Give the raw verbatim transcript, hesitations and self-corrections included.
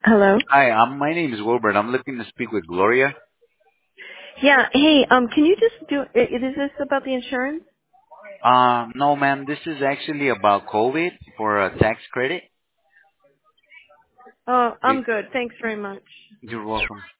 Hello? Hi, um, my name is Wilbert. I'm looking to speak with Gloria. Yeah, hey, um, can you just do, i- is this about the insurance? Um, no, ma'am. This is actually about COVID for a tax credit. Oh, I'm We, good. Thanks very much. you're welcome.